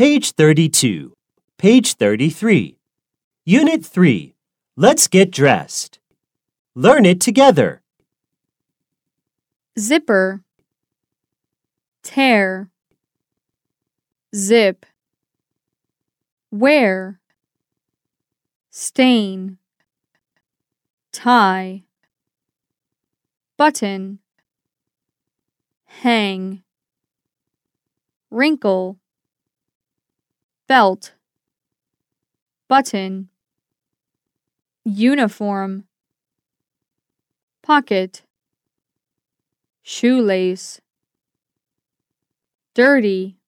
Page 32. Page 33. Unit 3. Let's get dressed. Learn it together. Zipper, tear, zip, wear, stain, tie, button, hang, wrinkle, belt, button, uniform, pocket, shoelace, dirty,